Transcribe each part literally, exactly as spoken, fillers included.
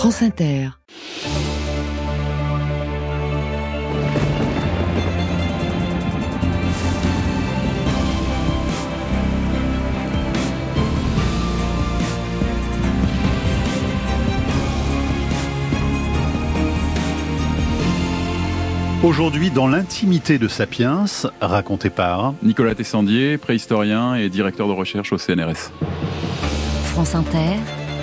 France Inter. Aujourd'hui, dans l'intimité de Sapiens, raconté par Nicolas Tessandier, préhistorien et directeur de recherche au C N R S. France Inter,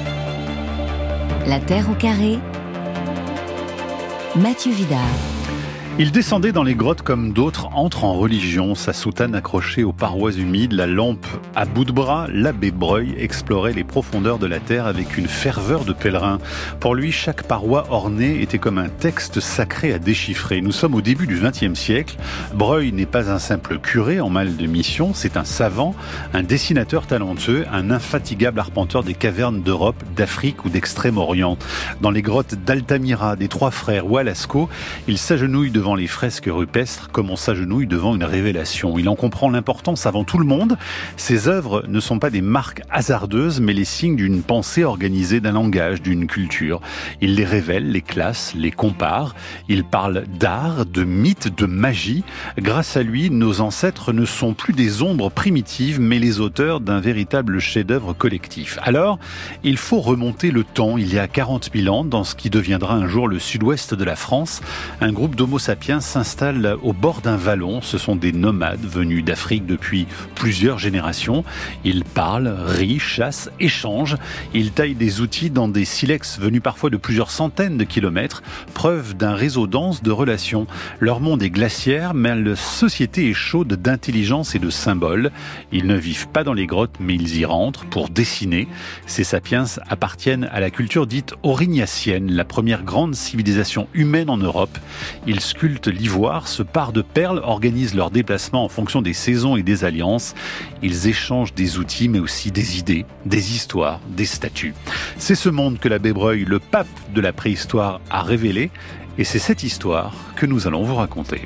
La Terre au carré, Mathieu Vidard. Il descendait dans les grottes comme d'autres entrent en religion, sa soutane accrochée aux parois humides, la lampe à bout de bras, l'abbé Breuil explorait les profondeurs de la terre avec une ferveur de pèlerin. Pour lui, chaque paroi ornée était comme un texte sacré à déchiffrer. Nous sommes au début du vingtième siècle. Breuil n'est pas un simple curé en mal de mission, c'est un savant, un dessinateur talentueux, un infatigable arpenteur des cavernes d'Europe, d'Afrique ou d'Extrême-Orient. Dans les grottes d'Altamira, des Trois Frères ou à Lascaux, il s'agenouille devant les fresques rupestres comme on s'agenouille devant une révélation. Il en comprend l'importance avant tout le monde. Ses œuvres ne sont pas des marques hasardeuses, mais les signes d'une pensée organisée, d'un langage, d'une culture. Il les révèle, les classe, les compare. Il parle d'art, de mythe, de magie. Grâce à lui, nos ancêtres ne sont plus des ombres primitives, mais les auteurs d'un véritable chef-d'œuvre collectif. Alors, il faut remonter le temps, il y a quarante mille ans, dans ce qui deviendra un jour le sud-ouest de la France. Un groupe d'Homo sapiens s'installe au bord d'un vallon. Ce sont des nomades venus d'Afrique depuis plusieurs générations. Ils parlent, rient, chassent, échangent. Ils taillent des outils dans des silex venus parfois de plusieurs centaines de kilomètres, preuve d'un réseau dense de relations. Leur monde est glaciaire, mais la société est chaude d'intelligence et de symboles. Ils ne vivent pas dans les grottes, mais ils y rentrent pour dessiner. Ces sapiens appartiennent à la culture dite aurignacienne, la première grande civilisation humaine en Europe. Ils sculptent l'ivoire, se parent de perles, organisent leurs déplacements en fonction des saisons et des alliances. Ils échangent des outils, mais aussi des idées, des histoires, des statues. C'est ce monde que l'abbé Breuil, le pape de la préhistoire, a révélé, et c'est cette histoire que nous allons vous raconter.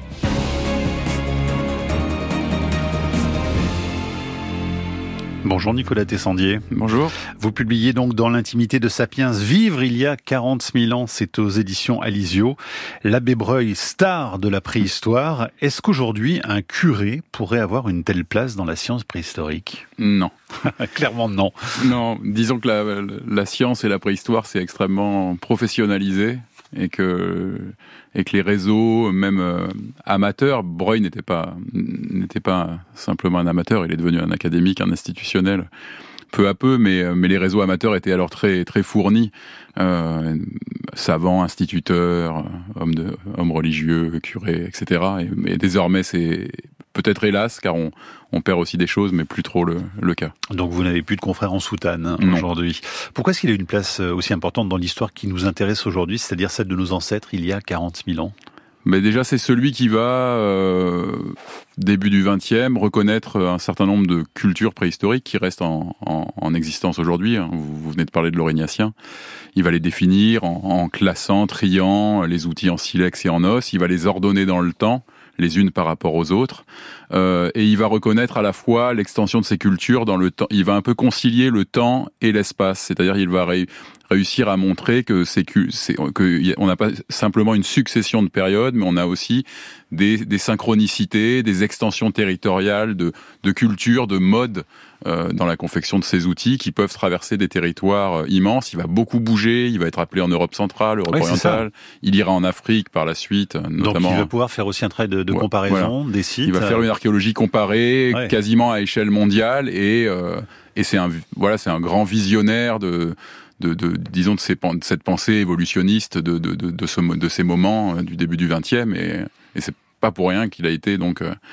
Bonjour Nicolas Tessandier. Bonjour. Vous publiez donc dans l'intimité de Sapiens Vivre il y a quarante mille ans, c'est aux éditions Alizio. L'abbé Breuil, star de la préhistoire. Est-ce qu'aujourd'hui un curé pourrait avoir une telle place dans la science préhistorique ? Non. Clairement non. Non, disons que la, la science et la préhistoire c'est extrêmement professionnalisé. Et que, et que les réseaux, même euh, amateurs, Breuil n'était pas, n'était pas simplement un amateur, il est devenu un académique, un institutionnel, peu à peu, mais, mais les réseaux amateurs étaient alors très, très fournis, euh, savants, instituteurs, hommes, de, hommes religieux, curés, et cetera. Et, mais désormais, c'est peut-être hélas, car on, on perd aussi des choses, mais plus trop le, le cas. Donc vous n'avez plus de confrères en soutane hein, aujourd'hui. Pourquoi est-ce qu'il a une place aussi importante dans l'histoire qui nous intéresse aujourd'hui, c'est-à-dire celle de nos ancêtres il y a quarante mille ans ? Mais déjà, c'est celui qui va, euh, début du vingtième, reconnaître un certain nombre de cultures préhistoriques qui restent en, en, en existence aujourd'hui. Vous, vous venez de parler de l'Aurignacien. Il va les définir en, en classant, triant les outils en silex et en os. Il va les ordonner dans le temps, les unes par rapport aux autres. Euh, et il va reconnaître à la fois l'extension de ces cultures dans le temps. Il va un peu concilier le temps et l'espace. C'est-à-dire, il va ré- réussir à montrer que c'est, c'est que on n'a pas simplement une succession de périodes, mais on a aussi des, des synchronicités, des extensions territoriales de, de cultures, de modes euh, dans la confection de ces outils qui peuvent traverser des territoires euh, immenses. Il va beaucoup bouger, il va être appelé en Europe centrale, Europe ouais, orientale. Il ira en Afrique par la suite, notamment. Donc il va pouvoir faire aussi un travail de, de ouais, comparaison voilà. des sites. Il va faire une archéologie comparée, ouais. quasiment à échelle mondiale, et euh, et c'est un voilà, c'est un grand visionnaire de De, de, disons de, ces, de cette pensée évolutionniste de, de, de, de, ce, de ces moments euh, du début du vingtième, et, et c'est pas pour rien qu'il a été donc euh,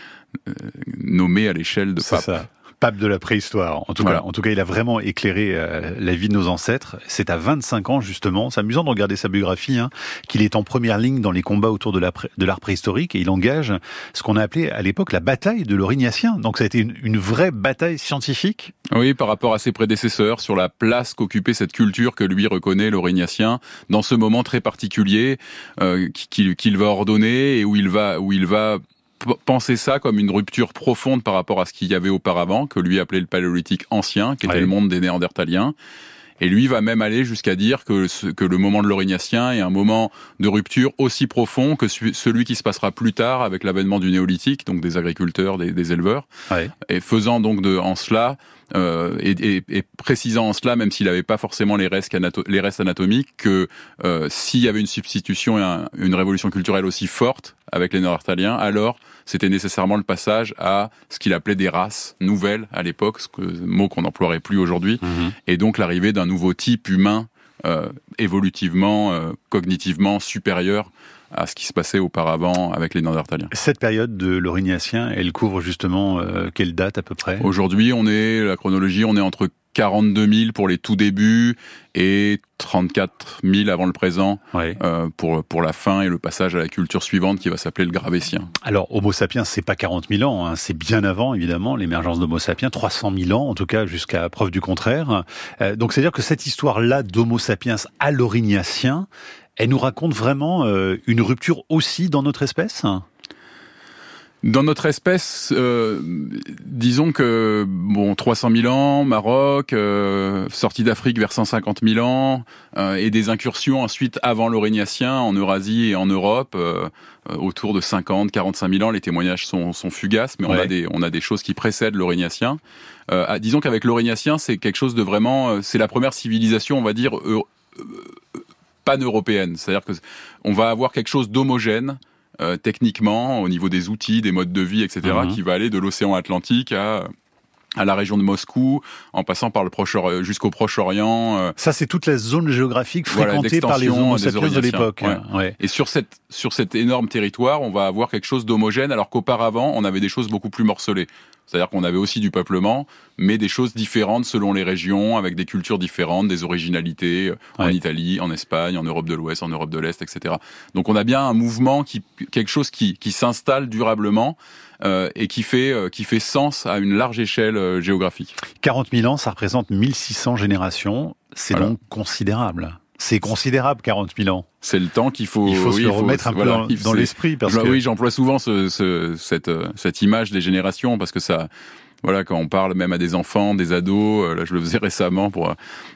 nommé à l'échelle de pape. C'est ça. Pape de la préhistoire. En tout voilà. cas, en tout cas, il a vraiment éclairé euh, la vie de nos ancêtres. C'est à vingt-cinq ans justement. C'est amusant de regarder sa biographie, hein, qu'il est en première ligne dans les combats autour de, la pré- de l'art préhistorique et il engage ce qu'on a appelé à l'époque la bataille de l'Aurignacien. Donc ça a été une, une vraie bataille scientifique. Oui, par rapport à ses prédécesseurs sur la place qu'occupait cette culture que lui reconnaît l'Aurignacien dans ce moment très particulier euh, qu'il, qu'il va ordonner et où il va où il va penser ça comme une rupture profonde par rapport à ce qu'il y avait auparavant, que lui appelait le paléolithique ancien, qui était ouais. le monde des Néandertaliens. Et lui va même aller jusqu'à dire que, ce, que le moment de l'Aurignacien est un moment de rupture aussi profond que celui qui se passera plus tard avec l'avènement du néolithique, donc des agriculteurs, des, des éleveurs, ouais. et faisant donc de, en cela, euh, et, et, et précisant en cela, même s'il n'avait pas forcément les restes, anato- les restes anatomiques, que euh, s'il y avait une substitution et un, une révolution culturelle aussi forte avec les Néandertaliens, alors c'était nécessairement le passage à ce qu'il appelait des races nouvelles à l'époque, ce que, mot qu'on n'emploierait plus aujourd'hui, mmh. et donc l'arrivée d'un nouveau type humain euh, évolutivement, euh, cognitivement supérieur à ce qui se passait auparavant avec les Néandertaliens. Cette période de l'Aurignacien, elle couvre justement euh, quelle date à peu près ? Aujourd'hui, on est, la chronologie, on est entre quarante-deux mille pour les tout débuts et trente-quatre mille avant le présent, ouais. euh, pour, pour la fin et le passage à la culture suivante qui va s'appeler le Gravétien. Alors, Homo sapiens, c'est pas quarante mille ans, hein, c'est bien avant, évidemment, l'émergence d'Homo sapiens, trois cent mille ans, en tout cas, jusqu'à preuve du contraire. Euh, donc, c'est-à-dire que cette histoire-là d'Homo sapiens à l'Aurignacien, elle nous raconte vraiment euh, une rupture aussi dans notre espèce ? Dans notre espèce, euh, disons que bon, trois cent mille ans, Maroc, euh, sortie d'Afrique vers cent cinquante mille ans, euh, et des incursions ensuite avant l'Aurignacien en Eurasie et en Europe, euh, autour de cinquante, quarante-cinq mille ans. Les témoignages sont, sont fugaces, mais on ouais. a des on a des choses qui précèdent l'Aurignacien. Euh, disons qu'avec l'Aurignacien, c'est quelque chose de vraiment, c'est la première civilisation, on va dire, euh, euh, pan-européenne. C'est-à-dire que on va avoir quelque chose d'homogène. Euh, techniquement, au niveau des outils, des modes de vie, et cetera, mmh. qui va aller de l'océan Atlantique à à la région de Moscou, en passant par le Proche jusqu'au Proche-Orient. Euh, Ça, c'est toute la zone géographique fréquentée voilà, par les Homo sapiens de l'époque. Ouais. Ouais. Et sur cette sur cet énorme territoire, on va avoir quelque chose d'homogène, alors qu'auparavant, on avait des choses beaucoup plus morcelées. C'est-à-dire qu'on avait aussi du peuplement, mais des choses différentes selon les régions, avec des cultures différentes, des originalités, ouais. en Italie, en Espagne, en Europe de l'Ouest, en Europe de l'Est, et cetera. Donc on a bien un mouvement, qui, quelque chose qui, qui s'installe durablement, euh, et qui fait, euh, qui fait sens à une large échelle euh, géographique. quarante mille ans, ça représente mille six cents générations, c'est voilà. donc considérable. C'est considérable, quarante mille ans. C'est le temps qu'il faut... Il faut oui, se le remettre faut, un peu voilà, dans, dans l'esprit. Parce je, que... Oui, j'emploie souvent ce, ce, cette, cette image des générations, parce que ça... Voilà, quand on parle même à des enfants, des ados, là je le faisais récemment pour euh,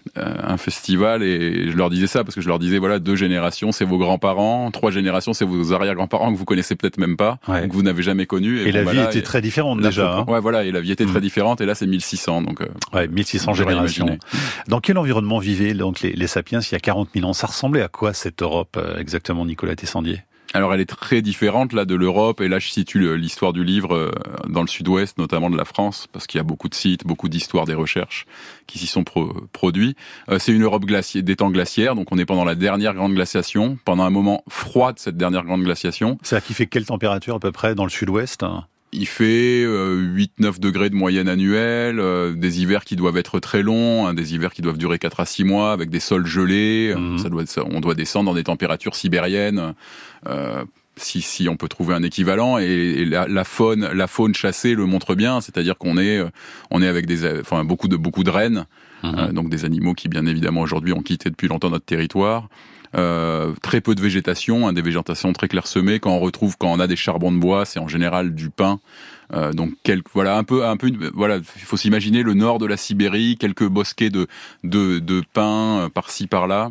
un festival et je leur disais ça parce que je leur disais voilà, deux générations c'est vos grands-parents, trois générations c'est vos arrière-grands-parents que vous connaissez peut-être même pas, ouais. que vous n'avez jamais connus. Et, et bon, la vie bah, là, était très différente déjà. Hein. Ouais, voilà, et la vie était mmh. très différente et là c'est mille six cents donc. Euh, ouais, mille six cents générations. Imaginer. Dans quel environnement vivaient donc les, les sapiens il y a quarante mille ans ? Ça ressemblait à quoi cette Europe exactement, Nicolas Tessandier ? Alors elle est très différente là de l'Europe, et là je situe l'histoire du livre dans le sud-ouest, notamment de la France, parce qu'il y a beaucoup de sites, beaucoup d'histoires des recherches qui s'y sont pro- produits. Euh, c'est une Europe glaciaire, des temps glaciaires, donc on est pendant la dernière grande glaciation, pendant un moment froid de cette dernière grande glaciation. C'est-à-dire qu'il fait quelle température à peu près dans le sud-ouest ? Il fait euh, huit neuf degrés de moyenne annuelle, euh, des hivers qui doivent être très longs, hein, des hivers qui doivent durer quatre à six mois, avec des sols gelés. Mmh. Ça doit être, on doit descendre dans des températures sibériennes, euh, si, si on peut trouver un équivalent. Et, et la, la faune, la faune chassée le montre bien, c'est-à-dire qu'on est, on est avec des, enfin beaucoup de beaucoup de rennes, mmh. euh, donc des animaux qui bien évidemment aujourd'hui ont quitté depuis longtemps notre territoire. Euh, très peu de végétation, hein, des végétations très clairsemées. Quand on retrouve, quand on a des charbons de bois, c'est en général du pin. Euh, donc quelques, voilà, un peu, un peu, voilà, il faut s'imaginer le nord de la Sibérie, quelques bosquets de de, de pins euh, par-ci par-là.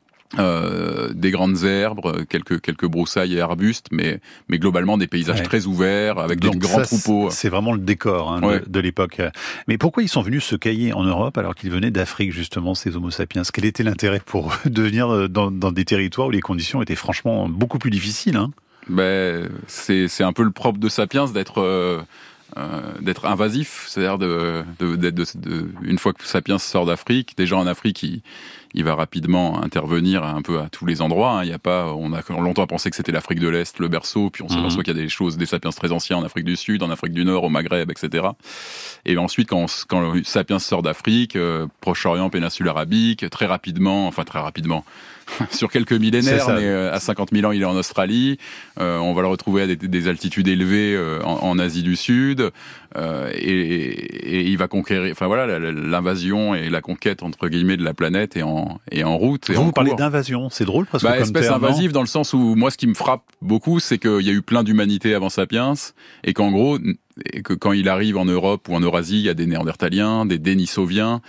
Euh, des grandes herbes, quelques quelques broussailles et arbustes, mais mais globalement des paysages ouais. très ouverts avec donc des grands ça, troupeaux. C'est vraiment le décor hein, ouais. de, de l'époque. Mais pourquoi ils sont venus se cailler en Europe alors qu'ils venaient d'Afrique justement, ces Homo sapiens ? Quel était l'intérêt pour eux de venir dans, dans des territoires où les conditions étaient franchement beaucoup plus difficiles hein ? Ben c'est c'est un peu le propre de Sapiens d'être euh, euh, d'être invasif, c'est-à-dire de, de, de, de, de une fois que Sapiens sort d'Afrique, déjà en Afrique il il va rapidement intervenir un peu à tous les endroits. Hein. Il y a pas, on a longtemps pensé que c'était l'Afrique de l'Est, le berceau, puis on s'aperçoit mmh. qu'il y a des choses, des sapiens très anciens en Afrique du Sud, en Afrique du Nord, au Maghreb, et cetera. Et ensuite, quand, on, quand le Sapiens sort d'Afrique, euh, Proche-Orient, péninsule arabique, très rapidement, enfin très rapidement, sur quelques millénaires, mais euh, à cinquante mille ans, il est en Australie. Euh, on va le retrouver à des, des altitudes élevées euh, en, en Asie du Sud, euh, et, et, et il va conquérir. Enfin voilà, l'invasion et la conquête entre guillemets de la planète est en est en route. Et vous, en vous parlez cours. d'invasion, c'est drôle parce que bah, comme espèce terme, invasive dans le sens où moi, ce qui me frappe beaucoup, c'est qu'il y a eu plein d'humanité avant Sapiens, et qu'en gros, et que quand il arrive en Europe ou en Eurasie, il y a des Néandertaliens, des Denisoviens.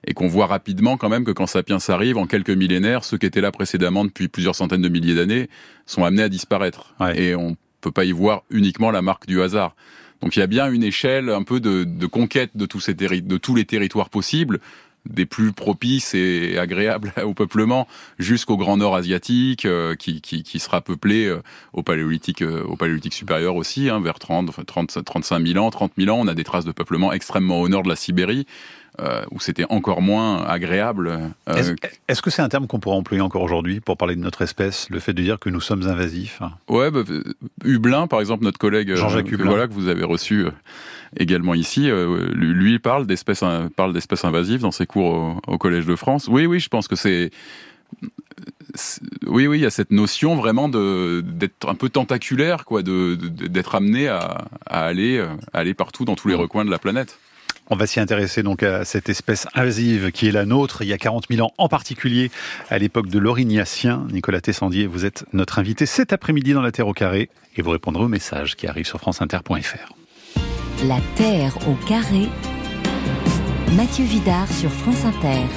et qu'on voit rapidement quand même que quand Sapiens arrive, en quelques millénaires, ceux qui étaient là précédemment depuis plusieurs centaines de milliers d'années sont amenés à disparaître. Ouais. Et on peut pas y voir uniquement la marque du hasard. Donc il y a bien une échelle un peu de, de conquête de tous, ces terri- de tous les territoires possibles, des plus propices et agréables au peuplement jusqu'au Grand Nord asiatique, euh, qui, qui, qui sera peuplé euh, au paléolithique, euh, au paléolithique supérieur aussi, hein, vers trente, trente, trente-cinq mille ans, trente mille ans. On a des traces de peuplement extrêmement au nord de la Sibérie, euh, où c'était encore moins agréable. Euh, est-ce, est-ce que c'est un terme qu'on pourrait employer encore aujourd'hui pour parler de notre espèce, le fait de dire que nous sommes invasifs? Ouais, bah, Hublin, par exemple, notre collègue Jean-Jacques euh, Hublin, voilà, que vous avez reçu euh, également ici, euh, lui parle d'espèces, parle d'espèces invasives dans ses cours au, au Collège de France. Oui, oui, je pense que c'est... c'est oui, oui, il y a cette notion vraiment de, d'être un peu tentaculaire, quoi, de, de, d'être amené à, à, aller, à aller partout dans tous les recoins de la planète. On va s'y intéresser donc à cette espèce invasive qui est la nôtre, il y a quarante mille ans, en particulier à l'époque de l'Aurignacien. Nicolas Tessandier, vous êtes notre invité cet après-midi dans La Terre au carré et vous répondrez aux messages qui arrivent sur franceinter point f r. La Terre au carré, Mathieu Vidard sur France Inter.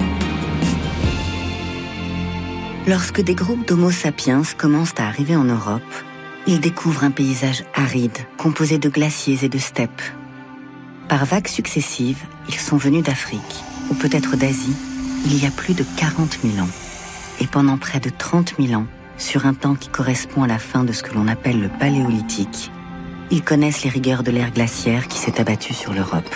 Lorsque des groupes d'Homo sapiens commencent à arriver en Europe, ils découvrent un paysage aride, composé de glaciers et de steppes. Par vagues successives, ils sont venus d'Afrique, ou peut-être d'Asie, il y a plus de quarante mille ans. Et pendant près de trente mille ans, sur un temps qui correspond à la fin de ce que l'on appelle le paléolithique, ils connaissent les rigueurs de l'ère glaciaire qui s'est abattue sur l'Europe.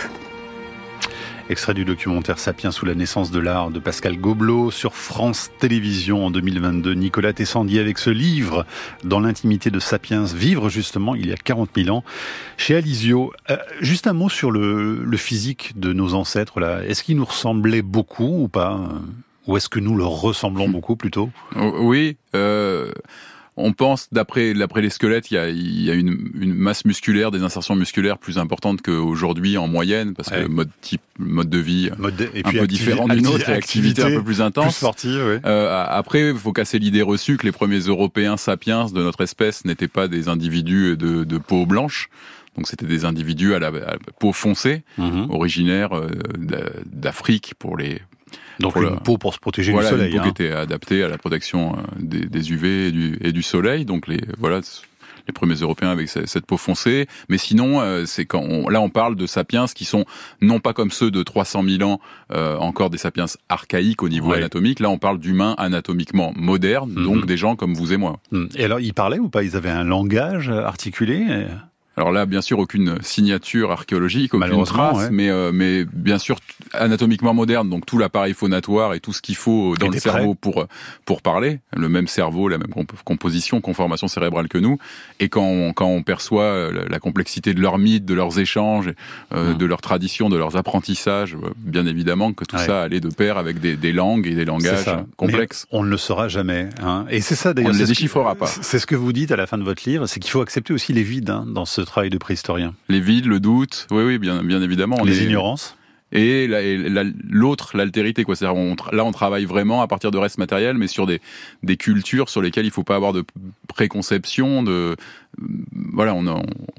Extrait du documentaire Sapiens sous la naissance de l'art de Pascal Gobelot sur France Télévisions en deux mille vingt-deux. Nicolas Tessandier avec ce livre Dans l'intimité de Sapiens, vivre justement il y a quarante mille ans chez Alizio. Euh, juste un mot sur le, le physique de nos ancêtres là. Est-ce qu'ils nous ressemblaient beaucoup ou pas? Ou est-ce que nous leur ressemblons beaucoup plutôt? Oui, euh... on pense, d'après, d'après les squelettes, il y a, il y a une, une masse musculaire, des insertions musculaires plus importantes qu'aujourd'hui en moyenne, parce ouais. que mode type, mode de vie mode de, et un peu activi- différent d'une autre, et activité un peu plus intense. Plus sportive, oui. Euh, après, il faut casser l'idée reçue que les premiers Européens sapiens de notre espèce n'étaient pas des individus de, de peau blanche. Donc c'était des individus à la, à la peau foncée, mm-hmm. originaires euh, d'Afrique pour les... Donc une le... peau pour se protéger voilà, du soleil. Une peau hein. qui était adaptée à la protection des, des U V et du, et du soleil. Donc les voilà les premiers Européens avec cette peau foncée. Mais sinon, euh, c'est quand on, là on parle de sapiens qui sont non pas comme ceux de trois cent mille ans, euh, encore des sapiens archaïques au niveau ouais. anatomique. Là on parle d'humains anatomiquement modernes, mm-hmm. donc des gens comme vous et moi. Mm. Et alors ils parlaient ou pas? Ils avaient un langage articulé? Alors là, bien sûr, aucune signature archéologique, aucune trace, ouais. mais euh, mais bien sûr anatomiquement moderne, donc tout l'appareil phonatoire et tout ce qu'il faut dans le cerveau pour pour parler, le même cerveau, la même comp- composition, conformation cérébrale que nous. Et quand on, quand on perçoit la, la complexité de leurs mythes, de leurs échanges, euh, mmh. de leurs traditions, de leurs apprentissages, bien évidemment que tout ouais. ça allait de pair avec des, des langues et des langages complexes. Mais on ne le saura jamais, hein. Et c'est ça d'ailleurs. On ne les déchiffrera que, pas. C'est ce que vous dites à la fin de votre livre, c'est qu'il faut accepter aussi les vides hein, dans ce travail de préhistorien. Les vides, le doute, oui, oui, bien, bien évidemment. On les est... ignorances. Et, la, et la, l'autre, l'altérité, quoi. C'est-à-dire, on, là, on travaille vraiment à partir de restes matériels, mais sur des, des cultures sur lesquelles il ne faut pas avoir de préconception. De, voilà, on, on,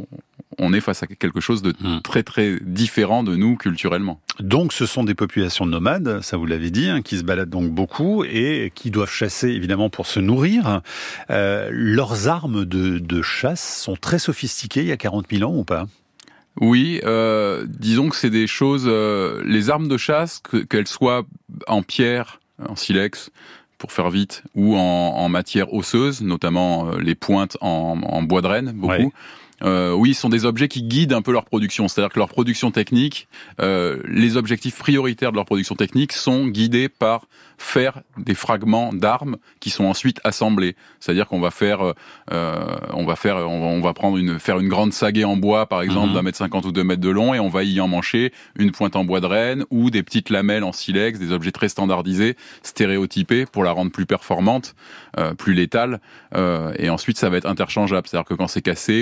on est face à quelque chose de mmh. très, très différent de nous culturellement. Donc, ce sont des populations nomades, ça vous l'avez dit, hein, qui se baladent donc beaucoup et qui doivent chasser, évidemment, pour se nourrir. Euh, leurs armes de, de chasse sont très sophistiquées il y a quarante mille ans ou pas ? Oui, euh, disons que c'est des choses... Euh, les armes de chasse, que, qu'elles soient en pierre, en silex, pour faire vite, ou en, en matière osseuse, notamment euh, les pointes en, en bois de renne, beaucoup. Ouais. Euh, oui, ce sont des objets qui guident un peu leur production. C'est-à-dire que leur production technique, euh, les objectifs prioritaires de leur production technique sont guidés par faire des fragments d'armes qui sont ensuite assemblés. C'est-à-dire qu'on va faire, euh, on va faire, on va, on va prendre une, faire une grande sagaie en bois, par exemple, mm-hmm. d'un mètre cinquante ou deux mètres de long, et on va y emmancher une pointe en bois de renne ou des petites lamelles en silex, des objets très standardisés, stéréotypés pour la rendre plus performante, euh, plus létale. Euh, et ensuite, ça va être interchangeable. C'est-à-dire que quand c'est cassé, on peut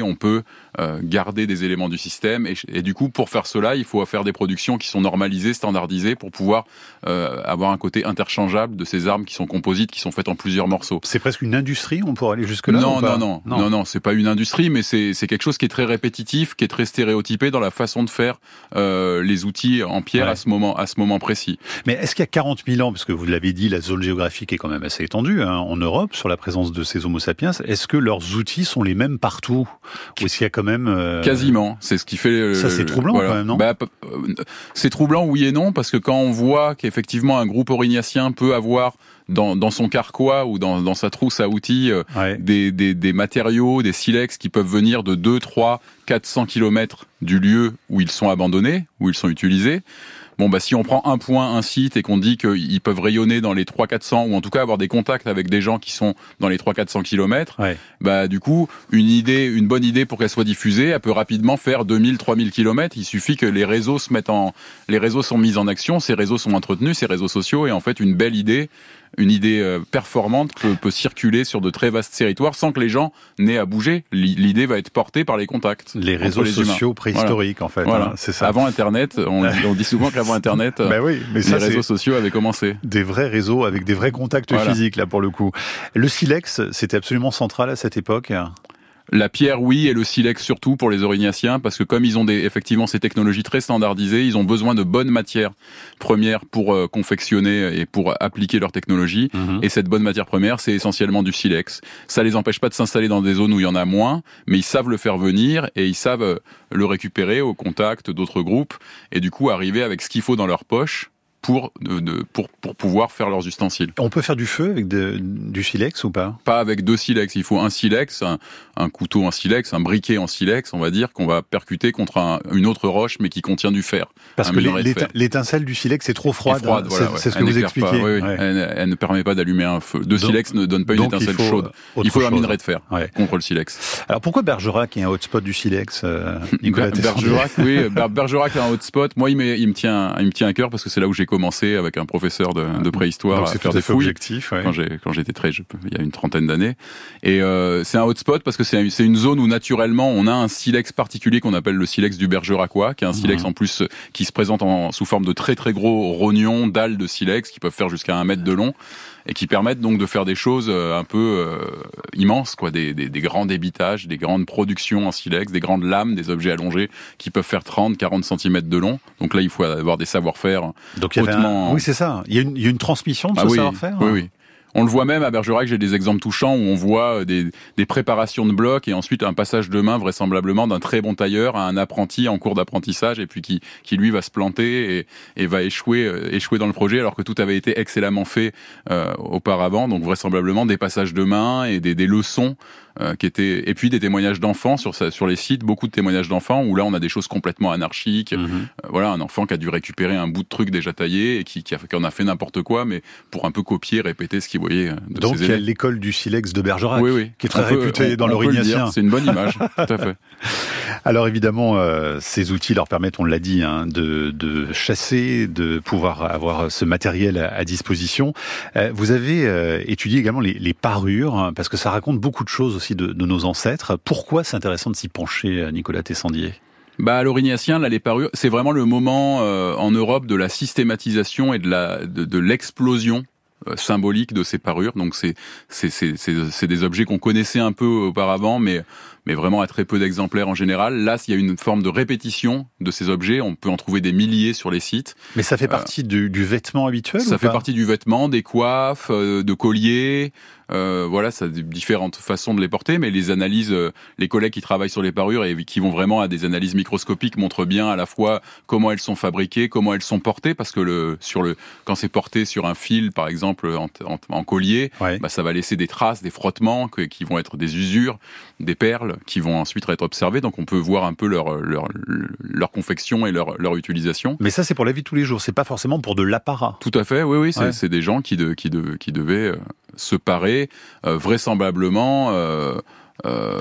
veut euh, garder des éléments du système. Et, et du coup, pour faire cela, il faut faire des productions qui sont normalisées, standardisées, pour pouvoir euh, avoir un côté interchangeable de ces armes qui sont composites, qui sont faites en plusieurs morceaux. C'est presque une industrie, on pourrait aller jusque-là non, ou pas non, non, non, non, non, c'est pas une industrie, mais c'est, c'est quelque chose qui est très répétitif, qui est très stéréotypé dans la façon de faire euh, les outils en pierre ouais. à ce moment, à ce moment précis. Mais est-ce qu'il y a quarante mille ans, parce que vous l'avez dit, la zone géographique est quand même assez étendue hein, en Europe sur la présence de ces Homo sapiens, est-ce que leurs outils sont les mêmes partout ? Ou est-ce qu'il y a quand même... Euh... Quasiment, c'est ce qui fait... Euh, Ça c'est troublant voilà. quand même, non ? bah, euh, C'est troublant, oui et non, parce que quand on voit qu'effectivement un groupe aurignacien peut avoir dans, dans son carquois ou dans, dans sa trousse à outils euh, ouais. des, des, des matériaux, des silex qui peuvent venir de deux, trois, quatre cents kilomètres du lieu où ils sont abandonnés, où ils sont utilisés. Bon, bah, si on prend un point, un site, et qu'on dit qu'ils peuvent rayonner dans les trois cents à quatre cents, ou en tout cas avoir des contacts avec des gens qui sont dans les trois cents à quatre cents kilomètres, ouais. bah, du coup, une idée, une bonne idée pour qu'elle soit diffusée, elle peut rapidement faire deux mille, trois mille kilomètres. Il suffit que les réseaux se mettent en, les réseaux sont mis en action, ces réseaux sont entretenus, ces réseaux sociaux, et en fait, une belle idée, une idée euh, performante peut, peut circuler sur de très vastes territoires sans que les gens n'aient à bouger. L'idée va être portée par les contacts. Les réseaux les sociaux humains. préhistoriques, voilà. en fait. Voilà. Hein, c'est ça. Avant Internet, on, on dit souvent qu'avant Internet, bah oui, mais les ça, réseaux sociaux avaient commencé. Des vrais réseaux avec des vrais contacts voilà. physiques, là, pour le coup. Le silex, c'était absolument central à cette époque. La pierre, oui, et le silex surtout pour les aurignacien, parce que comme ils ont des, effectivement ces technologies très standardisées, ils ont besoin de bonnes matières premières pour euh, confectionner et pour appliquer leur technologie. Mmh. Et cette bonne matière première, c'est essentiellement du silex. Ça les empêche pas de s'installer dans des zones où il y en a moins, mais ils savent le faire venir et ils savent le récupérer au contact d'autres groupes et du coup arriver avec ce qu'il faut dans leur poche pour, de, de, pour, pour pouvoir faire leurs ustensiles. On peut faire du feu avec de, du silex ou pas ? Pas avec deux silex, il faut un silex, un, un couteau en silex, un briquet en silex, on va dire, qu'on va percuter contre un, une autre roche, mais qui contient du fer. Parce que l'étin, l'étincelle du silex est trop froide, est froide voilà, c'est, ouais. c'est ce elle que vous expliquez. Pas, oui, oui. Ouais. Elle, elle ne permet pas d'allumer un feu. Deux donc, silex ne donnent pas une étincelle il chaude. Il faut un minerai de fer ouais. contre le silex. Alors pourquoi Bergerac est un hotspot du silex, euh, Nicolas Bergerac, oui, Bergerac est un hotspot. Moi, il me, il me tient, il me tient à cœur parce que c'est là où j'ai commencé avec un professeur de, de préhistoire donc à c'est faire tout à des fait fouilles objectif, ouais. quand, j'ai, quand j'étais très jeune, il y a une trentaine d'années. Et euh, c'est un hotspot parce que c'est, c'est une zone où naturellement on a un silex particulier qu'on appelle le silex du Bergeracois, qui est un silex mmh. en plus qui se présente en, sous forme de très très gros rognons, dalles de silex qui peuvent faire jusqu'à un mètre de long et qui permettent donc de faire des choses un peu euh, immenses, quoi, des, des, des grands débitages, des grandes productions en silex, des grandes lames, des objets allongés qui peuvent faire trente, quarante centimètres de long. Donc là, il faut avoir des savoir-faire donc, il y hautement... un... Oui, c'est ça. Il y a une, il y a une transmission de ah, ce oui, savoir-faire. Oui, oui. On le voit même à Bergerac, j'ai des exemples touchants où on voit des, des préparations de blocs et ensuite un passage de main vraisemblablement d'un très bon tailleur à un apprenti en cours d'apprentissage et puis qui, qui lui va se planter et, et va échouer, euh, échouer dans le projet alors que tout avait été excellemment fait euh, auparavant. Donc vraisemblablement des passages de main et des, des leçons euh, qui étaient et puis des témoignages d'enfants sur ça, sur les sites, beaucoup de témoignages d'enfants où là on a des choses complètement anarchiques. Mmh. Euh, voilà, un enfant qui a dû récupérer un bout de truc déjà taillé et qui, qui, a, qui en a fait n'importe quoi, mais pour un peu copier, répéter ce qu'il voyait. De donc il y a élèves. l'école du silex de Bergerac, oui, oui. qui est très on réputée peut, dans on, l'aurignacien. C'est une bonne image, tout à fait. Alors évidemment, euh, ces outils leur permettent, on l'a dit, hein, de, de chasser, de pouvoir avoir ce matériel à, à disposition. Euh, vous avez euh, étudié également les, les parures, hein, parce que ça raconte beaucoup de choses aussi de, de nos ancêtres. Pourquoi c'est intéressant de s'y pencher, Nicolas Tessandier ? Bah, à l'aurignacien, là, les parures, c'est vraiment le moment euh, en Europe de la systématisation et de, la, de, de l'explosion symbolique de ces parures. Donc c'est c'est c'est c'est, c'est des objets qu'on connaissait un peu auparavant, mais mais vraiment à très peu d'exemplaires en général. Là, il y a une forme de répétition de ces objets. On peut en trouver des milliers sur les sites. Mais ça fait partie euh, du, du vêtement habituel Ça ou fait pas partie du vêtement, des coiffes, euh, de colliers. Euh, voilà, ça a différentes façons de les porter, mais les analyses, euh, les collègues qui travaillent sur les parures et qui vont vraiment à des analyses microscopiques montrent bien à la fois comment elles sont fabriquées, comment elles sont portées, parce que le sur le quand c'est porté sur un fil, par exemple en, en, en collier, ouais. bah, ça va laisser des traces, des frottements que, qui vont être des usures, des perles qui vont ensuite être observées. Donc on peut voir un peu leur leur leur confection et leur leur utilisation. Mais ça c'est pour la vie de tous les jours, c'est pas forcément pour de l'apparat. Tout à fait, oui oui, c'est, ouais. c'est des gens qui de qui de qui devaient euh, se parer euh, vraisemblablement euh, euh,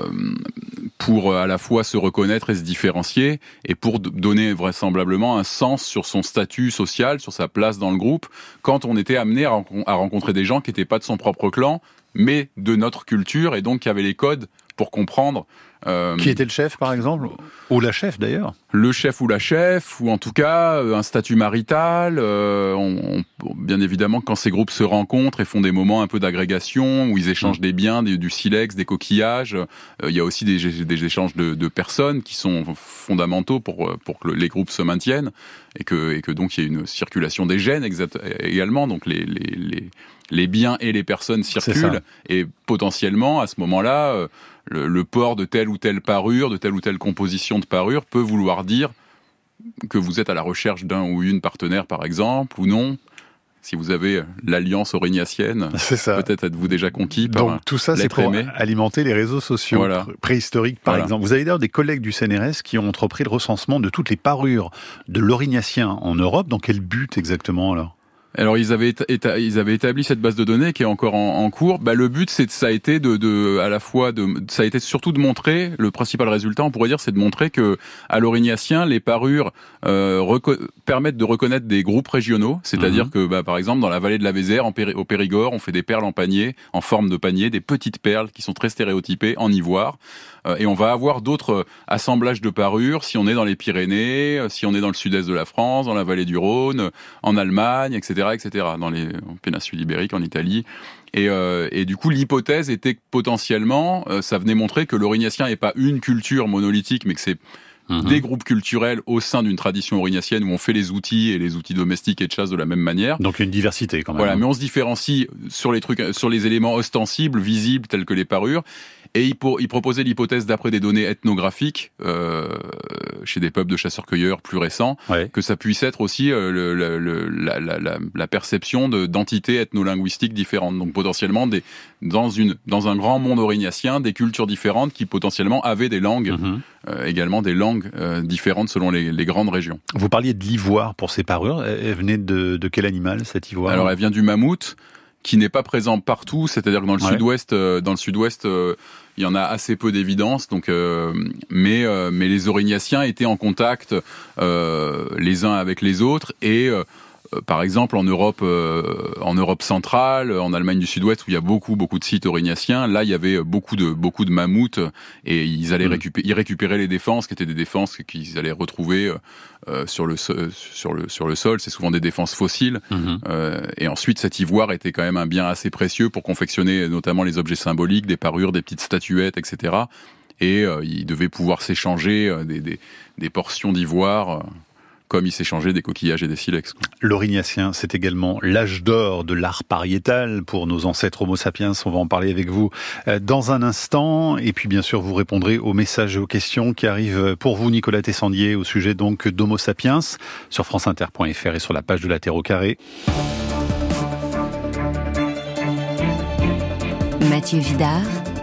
pour à la fois se reconnaître et se différencier et pour d- donner vraisemblablement un sens sur son statut social, sur sa place dans le groupe quand on était amené à, ren- à rencontrer des gens qui n'étaient pas de son propre clan mais de notre culture et donc qui avaient les codes pour comprendre. Euh, Qui était le chef, par exemple ? Ou la chef, d'ailleurs ? Le chef ou la chef, ou en tout cas un statut marital. Euh, on, on, bien évidemment, quand ces groupes se rencontrent et font des moments un peu d'agrégation, où ils échangent mmh. des biens, des, du silex, des coquillages, euh, il y a aussi des, des échanges de, de personnes qui sont fondamentaux pour, pour que les groupes se maintiennent, et que, et que donc il y ait une circulation des gènes exact, également. Donc les, les, les, les biens et les personnes circulent, et potentiellement, à ce moment-là... Euh, Le, le port de telle ou telle parure, de telle ou telle composition de parure peut vouloir dire que vous êtes à la recherche d'un ou une partenaire, par exemple, ou non. Si vous avez l'alliance aurignacienne, peut-être êtes-vous déjà conquis par Donc tout ça, c'est pour aimé. alimenter les réseaux sociaux voilà. préhistoriques, par voilà. exemple. Vous avez d'ailleurs des collègues du C N R S qui ont entrepris le recensement de toutes les parures de l'orignacien en Europe. Dans quel but exactement, alors ? Alors ils avaient éta- ils avaient établi cette base de données qui est encore en, en cours. Bah le but c'est ça a été de, de à la fois de ça a été surtout de montrer le principal résultat on pourrait dire c'est de montrer que à l'orignacien les parures euh, reco- permettent de reconnaître des groupes régionaux, c'est-à-dire mmh. que bah par exemple dans la vallée de la Vézère en Péri- au Périgord on fait des perles en panier en forme de panier, des petites perles qui sont très stéréotypées en ivoire. Et on va avoir d'autres assemblages de parures si on est dans les Pyrénées, si on est dans le sud-est de la France, dans la vallée du Rhône, en Allemagne, et cetera, et cetera, dans les en péninsule ibérique, en Italie. Et, euh, et du coup, l'hypothèse était que potentiellement, euh, ça venait montrer que l'orignacien n'est pas une culture monolithique, mais que c'est Mmh. des groupes culturels au sein d'une tradition aurignacienne où on fait les outils et les outils domestiques et de chasse de la même manière. Donc une diversité quand même. Voilà, mais on se différencie sur les trucs, sur les éléments ostensibles, visibles tels que les parures. Et il, pour, il proposait l'hypothèse d'après des données ethnographiques euh, chez des peuples de chasseurs-cueilleurs plus récents, ouais. que ça puisse être aussi euh, le, le, le, la, la, la, la perception de, d'entités ethno-linguistiques différentes. Donc potentiellement des, dans, une, dans un grand monde aurignacien, des cultures différentes qui potentiellement avaient des langues, mmh. euh, également des langues euh, différentes selon les, les grandes régions. Vous parliez de l'ivoire pour ces parures. Elle venait de, de quel animal cette ivoire ? Alors elle vient du mammouth, qui n'est pas présent partout, c'est-à-dire que dans le ouais. sud-ouest, euh, dans le sud-ouest, euh, il y en a assez peu d'évidence. Donc, euh, mais euh, mais les aurignaciens étaient en contact euh, les uns avec les autres et euh, par exemple en Europe, euh, en Europe centrale, en Allemagne du Sud-Ouest où il y a beaucoup beaucoup de sites aurignacien, là il y avait beaucoup de beaucoup de mammouths et ils allaient mmh. récupérer, ils récupéraient les défenses qui étaient des défenses qu'ils allaient retrouver euh, sur le sur le sur le sol. C'est souvent des défenses fossiles. Mmh. Euh, et ensuite cet ivoire était quand même un bien assez précieux pour confectionner notamment les objets symboliques, des parures, des petites statuettes, et cetera. Et euh, ils devaient pouvoir s'échanger euh, des, des des portions d'ivoire. Euh, comme il s'échangeait des coquillages et des silex. L'Aurignacien, c'est également l'âge d'or de l'art pariétal pour nos ancêtres Homo sapiens. On va en parler avec vous dans un instant. Et puis, bien sûr, vous répondrez aux messages et aux questions qui arrivent pour vous, Nicolas Tessandier, au sujet donc d'Homo sapiens, sur franceinter point f r et sur la page de la Terre au carré. Mathieu Vidard,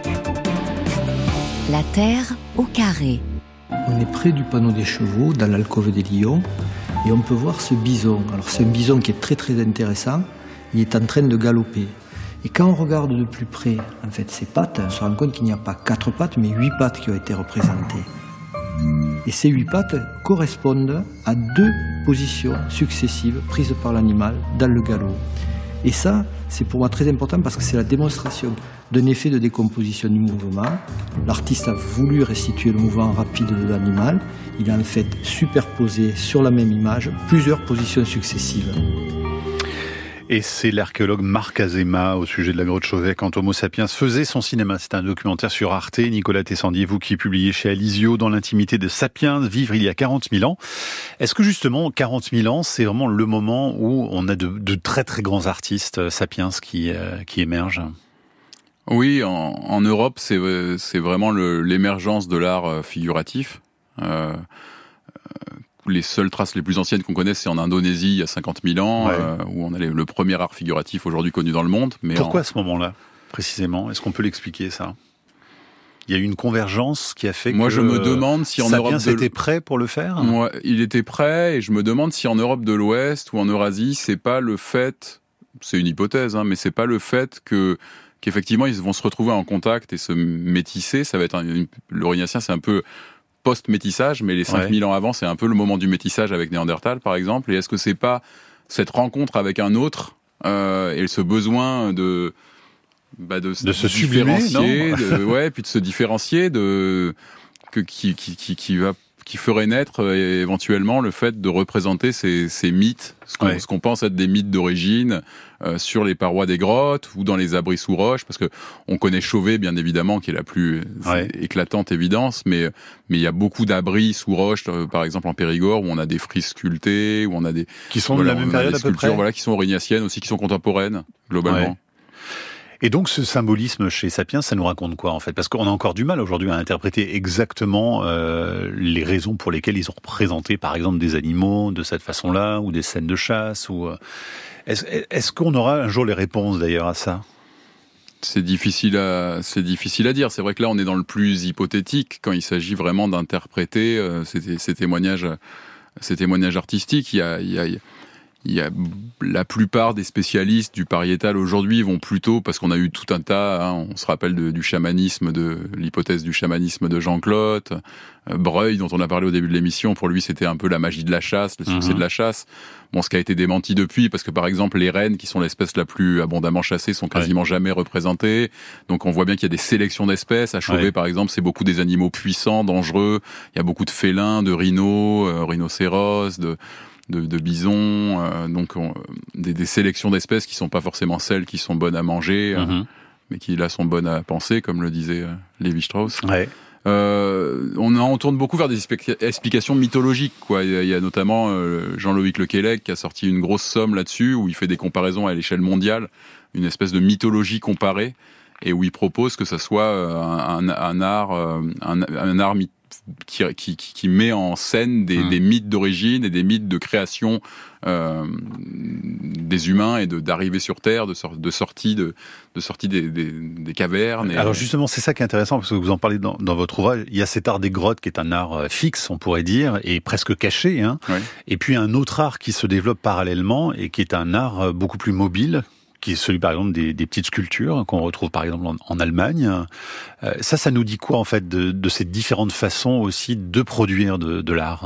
la Terre au carré. On est près du panneau des chevaux, dans l'alcôve des lions, et on peut voir ce bison. Alors c'est un bison qui est très très intéressant, il est en train de galoper. Et quand on regarde de plus près, en fait, ses pattes, on se rend compte qu'il n'y a pas quatre pattes, mais huit pattes qui ont été représentées. Et ces huit pattes correspondent à deux positions successives prises par l'animal dans le galop. Et ça, c'est pour moi très important parce que c'est la démonstration d'un effet de décomposition du mouvement. L'artiste a voulu restituer le mouvement rapide de l'animal. Il a en fait superposé sur la même image plusieurs positions successives. Et c'est l'archéologue Marc Azéma au sujet de la grotte Chauvet quand Homo sapiens faisait son cinéma. C'est un documentaire sur Arte. Nicolas Tessandier, vous qui publiez chez Alizio dans l'intimité de Sapiens, vivre il y a quarante mille ans. Est-ce que justement, quarante mille ans, c'est vraiment le moment où on a de, de très très grands artistes sapiens qui, euh, qui émergent ? Oui, en, en Europe, c'est, c'est vraiment le, l'émergence de l'art figuratif. Euh, Les seules traces les plus anciennes qu'on connaisse, c'est en Indonésie, il y a cinquante mille ans, ouais. euh, où on a les, le premier art figuratif aujourd'hui connu dans le monde. Mais Pourquoi en... à ce moment-là, précisément ? Est-ce qu'on peut l'expliquer, ça ? Il y a eu une convergence qui a fait Moi, que... Moi, je me demande si en Sapiens Europe... Sapiens de... était prêt pour le faire ? Moi, il était prêt, et je me demande si en Europe de l'Ouest ou en Eurasie, c'est pas le fait... C'est une hypothèse, hein, mais c'est pas le fait que... qu'effectivement, ils vont se retrouver en contact et se métisser. Ça va être un... Une... L'Aurignacien, c'est un peu... post-métissage, mais les cinq mille ouais. ans avant, c'est un peu le moment du métissage avec Néandertal, par exemple. Et est-ce que c'est pas cette rencontre avec un autre euh, et ce besoin de bah de, de se différencier, de, ouais, puis de se différencier, de que qui qui qui, qui va qui ferait naître euh, éventuellement le fait de représenter ces, ces mythes, ce qu'on, ouais. ce qu'on pense être des mythes d'origine euh, sur les parois des grottes ou dans les abris sous roche, parce que on connaît Chauvet bien évidemment qui est la plus ouais. éclatante évidence, mais mais il y a beaucoup d'abris sous roche, euh, par exemple en Périgord où on a des frises sculptées, où on a des qui sont voilà, de la même période à peu près, voilà, qui sont aurignaciennes aussi, qui sont contemporaines globalement. Ouais. Et donc ce symbolisme chez Sapiens, ça nous raconte quoi en fait ? Parce qu'on a encore du mal aujourd'hui à interpréter exactement euh, les raisons pour lesquelles ils ont représenté par exemple des animaux de cette façon-là, ou des scènes de chasse. Ou euh... est-ce, est-ce qu'on aura un jour les réponses d'ailleurs à ça ? C'est difficile à, c'est difficile à dire. C'est vrai que là, on est dans le plus hypothétique quand il s'agit vraiment d'interpréter euh, ces, ces témoignages, ces témoignages artistiques. Il y a, il y a, il y a la plupart des spécialistes du pariétal aujourd'hui vont plutôt, parce qu'on a eu tout un tas, hein, on se rappelle de, du chamanisme, de l'hypothèse du chamanisme de Jean Clotte, euh, Breuil dont on a parlé au début de l'émission. Pour lui, c'était un peu la magie de la chasse, le succès mmh. de la chasse. Bon, ce qui a été démenti depuis, parce que par exemple, les rennes, qui sont l'espèce la plus abondamment chassée, sont quasiment ouais. jamais représentées. Donc on voit bien qu'il y a des sélections d'espèces. À Chauvet, ouais. par exemple, c'est beaucoup des animaux puissants, dangereux. Il y a beaucoup de félins, de rhinos, euh, rhinocéros, de... De, de bisons, euh, donc on, des, des sélections d'espèces qui sont pas forcément celles qui sont bonnes à manger, mmh. euh, mais qui là sont bonnes à penser, comme le disait euh, Lévi-Strauss. Ouais. Euh, on, on tourne beaucoup vers des explications mythologiques, quoi. Il y a, il y a notamment euh, Jean-Loïc Lequelec qui a sorti une grosse somme là-dessus, où il fait des comparaisons à l'échelle mondiale, une espèce de mythologie comparée, et où il propose que ça soit un, un, un art, un, un art mythologique Qui, qui, qui met en scène des, mmh. des mythes d'origine et des mythes de création euh, des humains et de, d'arrivée sur Terre, de, sor, de sortie, de, de sortie des, des, des cavernes. Et... Alors justement, c'est ça qui est intéressant, parce que vous en parlez dans, dans votre ouvrage. Il y a cet art des grottes qui est un art fixe, on pourrait dire, et presque caché. Hein. Ouais. Et puis un autre art qui se développe parallèlement et qui est un art beaucoup plus mobile, qui est celui par exemple des, des petites sculptures qu'on retrouve par exemple en, en Allemagne. Euh, ça, ça nous dit quoi en fait de, de ces différentes façons aussi de produire de, de l'art ?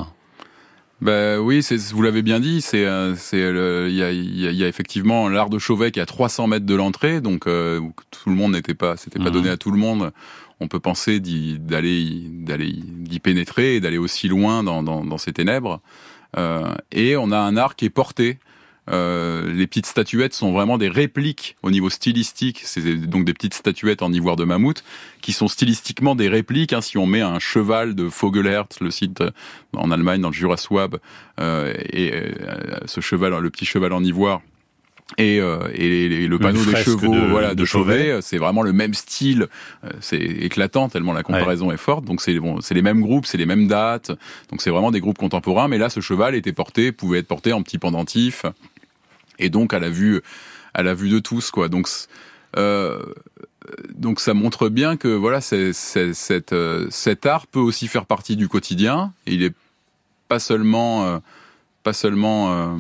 Ben oui, c'est, vous l'avez bien dit, c'est, c'est il y a, y, a, y a effectivement l'art de Chauvet qui est à trois cents mètres de l'entrée, donc euh, tout le monde n'était pas, c'était pas mmh. donné à tout le monde. On peut penser d'y, d'aller, d'aller d'y pénétrer et d'aller aussi loin dans, dans, dans ces ténèbres. Euh, et on a un art qui est porté. Euh, les petites statuettes sont vraiment des répliques au niveau stylistique. C'est donc des petites statuettes en ivoire de mammouth qui sont stylistiquement des répliques. Hein, si on met un cheval de Vogelherz, le site en Allemagne, dans le Jura Souabe, euh, et euh, ce cheval, le petit cheval en ivoire, et, euh, et, et le panneau des chevaux, de, voilà, de, de Chauvet, Chauvet, c'est vraiment le même style. C'est éclatant tellement la comparaison ouais. est forte. Donc c'est bon, c'est les mêmes groupes, c'est les mêmes dates. Donc c'est vraiment des groupes contemporains. Mais là, ce cheval était porté, pouvait être porté en petit pendentif. Et donc à la vue, à la vue de tous, quoi. Donc, euh, donc ça montre bien que voilà, c'est, c'est, cette, euh, cet art peut aussi faire partie du quotidien. Et il est pas seulement, euh, pas seulement, euh,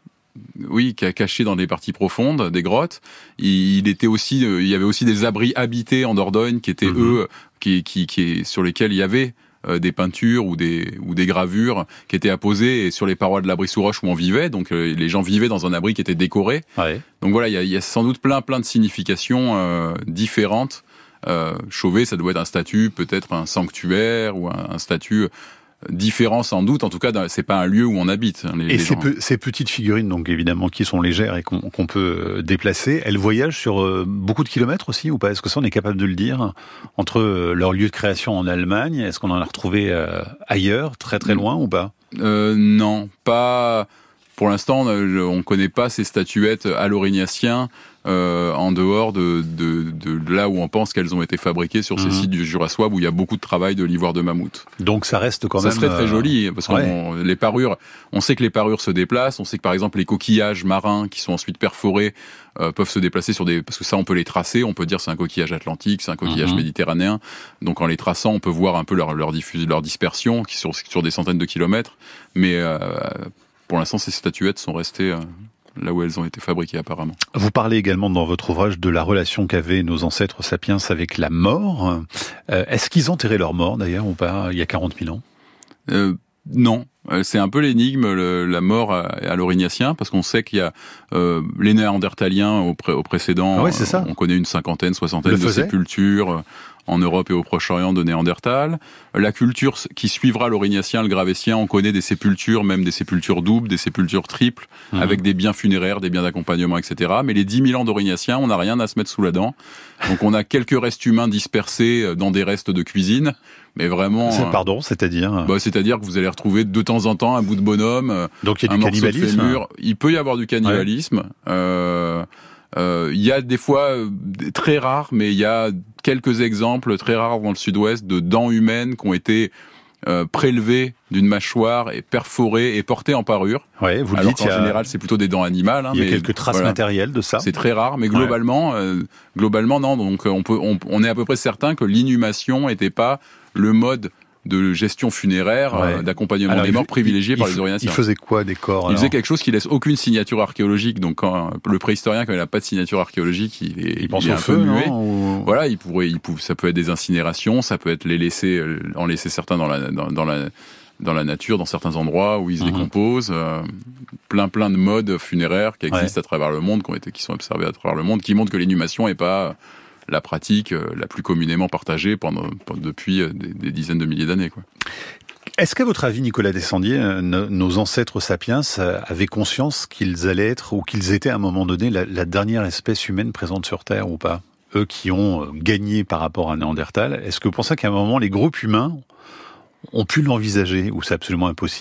oui, caché dans des parties profondes, des grottes. Il, il était aussi, euh, il y avait aussi des abris habités en Dordogne qui étaient mmh. eux, qui, qui, qui, sur lesquels il y avait des peintures ou des ou des gravures qui étaient apposées sur les parois de l'abri sous roche où on vivait. Donc euh, les gens vivaient dans un abri qui était décoré. Ouais. Donc voilà, il y a, y a sans doute plein plein de significations euh, différentes. Euh, Chauvet, ça doit être un statut, peut-être un sanctuaire ou un, un statut différent sans doute. En tout cas, c'est pas un lieu où on habite. Les, et les ces, pe- ces petites figurines, donc évidemment, qui sont légères et qu'on, qu'on peut déplacer, elles voyagent sur euh, beaucoup de kilomètres aussi ou pas ? Est-ce que ça, on est capable de le dire ? Entre euh, leur lieu de création en Allemagne, est-ce qu'on en a retrouvé euh, ailleurs, très très loin mmh. ou pas ? euh, Non, pas... Pour l'instant, on ne connaît pas ces statuettes à l'Aurignacien euh, en dehors de, de, de là où on pense qu'elles ont été fabriquées sur ces mmh. sites du Jura Souabe où il y a beaucoup de travail de l'ivoire de mammouth. Donc ça reste quand ça même... Ça serait très joli parce ouais. qu'on les parures, on sait que les parures se déplacent, on sait que par exemple les coquillages marins qui sont ensuite perforés euh, peuvent se déplacer sur des... Parce que ça, on peut les tracer, on peut dire c'est un coquillage atlantique, c'est un coquillage mmh. méditerranéen. Donc en les traçant, on peut voir un peu leur, leur, diffus, leur dispersion qui sur, sur des centaines de kilomètres. Mais... Euh, pour l'instant, ces statuettes sont restées euh, là où elles ont été fabriquées apparemment. Vous parlez également dans votre ouvrage de la relation qu'avaient nos ancêtres sapiens avec la mort. Euh, est-ce qu'ils enterraient leur mort d'ailleurs ou pas, il y a quarante mille ans ? euh, Non, c'est un peu l'énigme, le, la mort à, à l'Aurignacien, parce qu'on sait qu'il y a euh, les Néandertaliens au, pré, au précédent, ah ouais, c'est ça. On connaît une cinquantaine, soixantaine de sépultures en Europe et au Proche-Orient de Néandertal. La culture qui suivra l'Aurignacien, le Gravétien, on connaît des sépultures, même des sépultures doubles, des sépultures triples, mmh. avec des biens funéraires, des biens d'accompagnement, et cetera. Mais les dix mille ans d'Aurignacien, on n'a rien à se mettre sous la dent. Donc on a quelques restes humains dispersés dans des restes de cuisine. Mais vraiment. C'est, pardon, c'est-à-dire bah, c'est-à-dire que vous allez retrouver de temps en temps un bout de bonhomme. Donc il y a un du morceau cannibalisme. De fémur. Il peut y avoir du cannibalisme. Ouais. Euh, euh, il y a des fois, euh, très rares, mais il y a quelques exemples très rares dans le sud-ouest de dents humaines qui ont été euh, prélevées d'une mâchoire et perforées et portées en parure. Ouais, vous le Alors dites, qu'en il y a... général, c'est plutôt des dents animales. Hein, il y a mais quelques traces voilà. matérielles de ça. C'est très rare, mais globalement, ouais. euh, globalement non. Donc on peut, on, on est à peu près certain que l'inhumation n'était pas le mode de gestion funéraire, ouais. euh, d'accompagnement alors, des morts privilégiés il, par il, les Aurignacien. Il faisait quoi des corps alors ? Il faisait quelque chose qui laisse aucune signature archéologique. Donc quand le préhistorien, quand il n'a pas de signature archéologique, il est, il il pense est au un feu, peu muet. Ou... Voilà, il pourrait, il pourrait, ça peut être des incinérations, ça peut être les laisser, en laisser certains dans la, dans, dans la, dans la nature, dans certains endroits où ils se mmh. décomposent. Euh, plein, plein de modes funéraires qui existent ouais. à travers le monde, qui ont été, qui sont observés à travers le monde, qui montrent que l'inhumation n'est pas la pratique la plus communément partagée pendant, depuis des, des dizaines de milliers d'années, quoi. Est-ce qu'à votre avis, Nicolas Descendier, nos ancêtres sapiens avaient conscience qu'ils allaient être, ou qu'ils étaient à un moment donné, la, la dernière espèce humaine présente sur Terre ou pas ? Eux qui ont gagné par rapport à Néandertal, est-ce que vous pensez qu'à un moment, les groupes humains ont pu l'envisager, ou c'est absolument impossible ?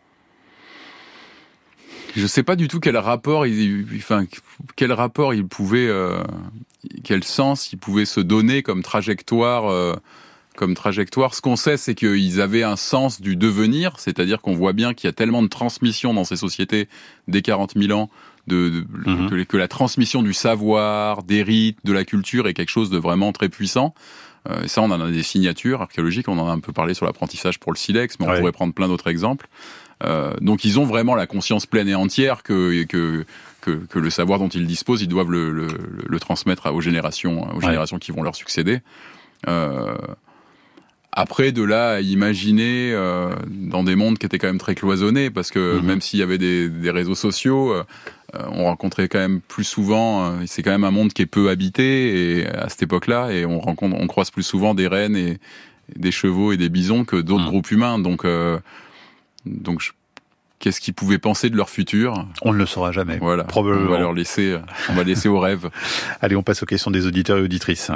Je ne sais pas du tout quel rapport, il, enfin, quel rapport il pouvait, euh, quel sens il pouvait se donner comme trajectoire. Euh, comme trajectoire. Ce qu'on sait, c'est qu'ils avaient un sens du devenir, c'est-à-dire qu'on voit bien qu'il y a tellement de transmission dans ces sociétés dès quarante mille ans, de, de, mmh. que, que la transmission du savoir, des rites, de la culture est quelque chose de vraiment très puissant. Euh, et ça, on en a des signatures archéologiques, on en a un peu parlé sur l'apprentissage pour le silex, mais on ouais. pourrait prendre plein d'autres exemples. Euh, donc ils ont vraiment la conscience pleine et entière que, que, que, que le savoir dont ils disposent, ils doivent le, le, le transmettre aux générations, aux ouais. générations qui vont leur succéder. Euh, Après, de là à imaginer euh, dans des mondes qui étaient quand même très cloisonnés, parce que mmh. même s'il y avait des, des réseaux sociaux, euh, on rencontrait quand même plus souvent, euh, c'est quand même un monde qui est peu habité et, à cette époque-là, et on rencontre, on croise plus souvent des rennes et, et des chevaux et des bisons que d'autres mmh. groupes humains. Donc, euh, donc je, qu'est-ce qu'ils pouvaient penser de leur futur ? On ne le saura jamais. Voilà. Probablement. On va leur laisser, on va laisser au rêve. Allez, on passe aux questions des auditeurs et auditrices.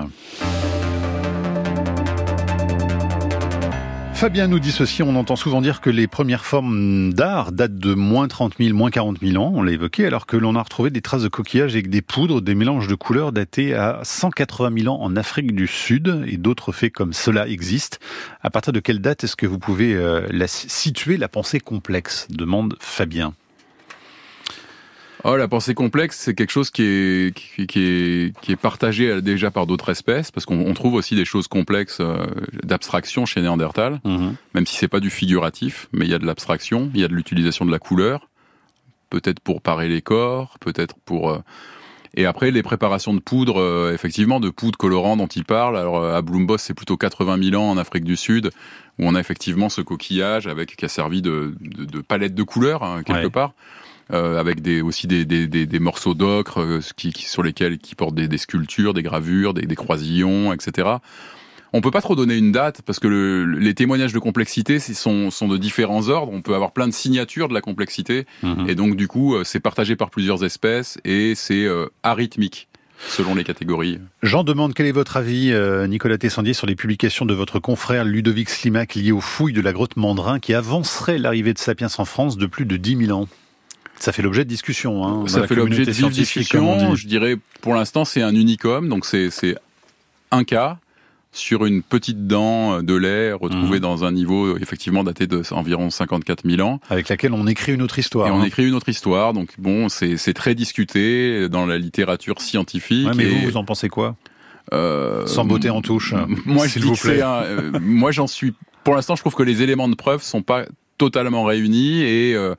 Fabien nous dit ceci, on entend souvent dire que les premières formes d'art datent de moins trente mille, moins quarante mille ans, on l'a évoqué, alors que l'on a retrouvé des traces de coquillages avec des poudres, des mélanges de couleurs datés à cent quatre-vingt mille ans en Afrique du Sud, et d'autres faits comme cela existent. À partir de quelle date est-ce que vous pouvez euh, la, situer la pensée complexe ? Demande Fabien. Oh, la pensée complexe, c'est quelque chose qui est, qui, qui est, qui est partagé déjà par d'autres espèces, parce qu'on on trouve aussi des choses complexes euh, d'abstraction chez Néandertal, mmh. même si c'est pas du figuratif, mais il y a de l'abstraction, il y a de l'utilisation de la couleur, peut-être pour parer les corps, peut-être pour... Euh... Et après, les préparations de poudre, euh, effectivement, de poudre colorant dont il parle, alors à Bloomboss, c'est plutôt quatre-vingt mille ans en Afrique du Sud, où on a effectivement ce coquillage avec qui a servi de, de, de palette de couleurs, hein, quelque ouais. part. Euh, avec des, aussi des, des, des, des morceaux d'ocre euh, qui, qui, sur lesquels qui portent des, des sculptures, des gravures, des, des croisillons, et cetera. On peut pas trop donner une date parce que le, les témoignages de complexité sont, sont de différents ordres. On peut avoir plein de signatures de la complexité mmh. et donc du coup c'est partagé par plusieurs espèces et c'est euh, arythmique selon les catégories. Jean demande quel est votre avis, euh, Nicolas Descendier, sur les publications de votre confrère Ludovic Slimak liées aux fouilles de la grotte Mandrin qui avanceraient l'arrivée de Sapiens en France de plus de dix mille ans. Ça fait l'objet de discussion. Hein, ça fait l'objet de vive discussion. Je dirais, pour l'instant, c'est un unicum. Donc, c'est, c'est un cas sur une petite dent de lait retrouvée mmh. dans un niveau, effectivement, daté d'environ cinquante-quatre mille ans. Avec laquelle on écrit une autre histoire. Et hein. on écrit une autre histoire. Donc, bon, c'est, c'est très discuté dans la littérature scientifique. Ouais, mais et... vous, vous en pensez quoi ? euh, Sans beauté en touche, moi, s'il je vous dis plaît. Que c'est un, euh, moi, j'en suis... Pour l'instant, je trouve que les éléments de preuve sont pas totalement réunis et... Euh,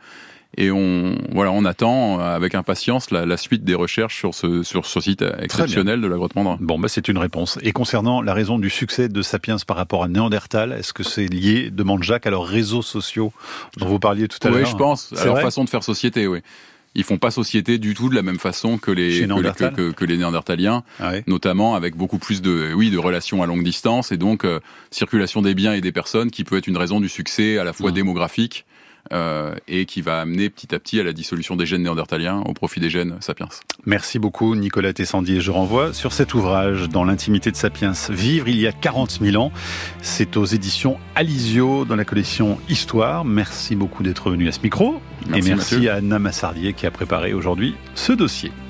Et on, voilà, on attend avec impatience la, la suite des recherches sur ce, sur ce site exceptionnel de la grotte Mandrin. Bon, bah, c'est une réponse. Et concernant la raison du succès de Sapiens par rapport à Néandertal, est-ce que c'est lié, demande Jacques, à leurs réseaux sociaux dont vous parliez tout à oui, l'heure? Oui, je pense. C'est à leur vrai façon de faire société, oui. Ils font pas société du tout de la même façon que les, que les, que, que, que les Néandertaliens, ah oui. notamment avec beaucoup plus de, oui, de relations à longue distance et donc euh, circulation des biens et des personnes qui peut être une raison du succès à la fois mmh. démographique euh, et qui va amener petit à petit à la dissolution des gènes néandertaliens au profit des gènes sapiens. Merci beaucoup Nicolas Tessandier. Je renvoie sur cet ouvrage Dans l'intimité de Sapiens, Vivre il y a quarante mille ans. C'est aux éditions Alizio dans la collection Histoire. Merci beaucoup d'être venu à ce micro. Merci, et merci Mathieu. À Anna Massardier qui a préparé aujourd'hui ce dossier.